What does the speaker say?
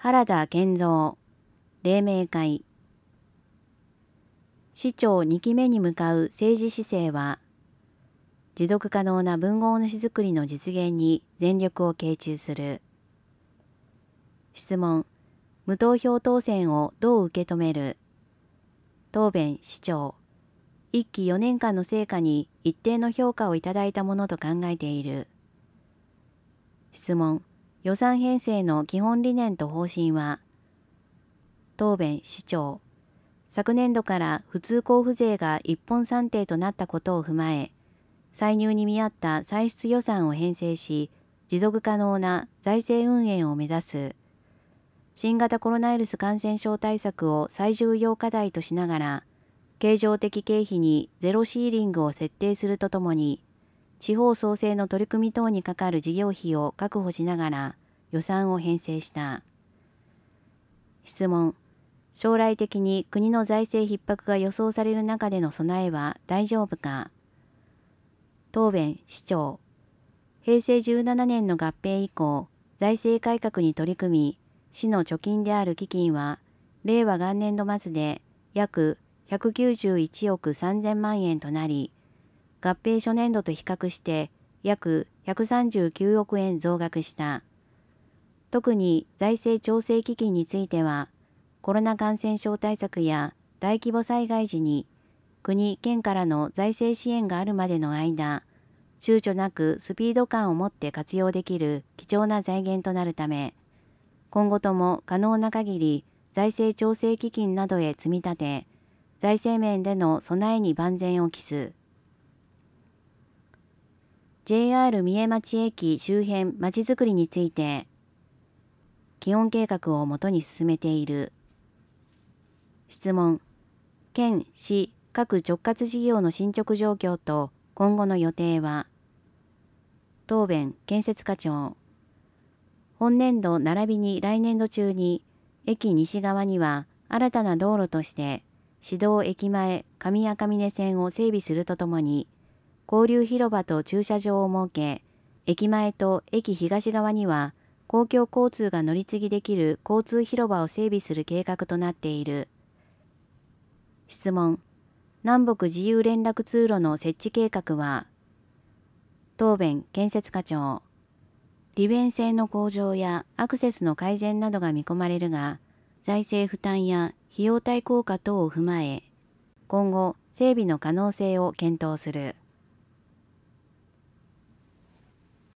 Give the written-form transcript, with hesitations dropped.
原田健三、黎明会。市長2期目に向かう政治姿勢は、持続可能な文豪主づくりの実現に全力を傾注する。質問、無投票当選をどう受け止める？答弁、市長。1期4年間の成果に一定の評価をいただいたものと考えている。質問、予算編成の基本理念と方針は？答弁、市長。昨年度から普通交付税が一本算定となったことを踏まえ、歳入に見合った歳出予算を編成し、持続可能な財政運営を目指す。新型コロナウイルス感染症対策を最重要課題としながら、経常的経費にゼロシーリングを設定するとともに、地方創生の取り組み等にかかる事業費を確保しながら予算を編成した。質問、将来的に国の財政逼迫が予想される中での備えは大丈夫か？答弁、市長。平成17年の合併以降、財政改革に取り組み、市の貯金である基金は、令和元年度末で約191億3000万円となり、合併初年度と比較して約139億円増額した。特に財政調整基金については、コロナ感染症対策や大規模災害時に国・県からの財政支援があるまでの間、躊躇なくスピード感を持って活用できる貴重な財源となるため、今後とも可能な限り財政調整基金などへ積み立て、財政面での備えに万全を期す。JR 三重町駅周辺まちづくりについて、基本計画をもとに進めている。質問、県・市各直轄事業の進捗状況と今後の予定は？答弁、建設課長。本年度並びに来年度中に、駅西側には新たな道路として、市道駅前上赤峰線を整備するとともに、交流広場と駐車場を設け、駅前と駅東側には公共交通が乗り継ぎできる交通広場を整備する計画となっている。質問、南北自由連絡通路の設置計画は？答弁、建設課長。利便性の向上やアクセスの改善などが見込まれるが、財政負担や費用対効果等を踏まえ、今後整備の可能性を検討する。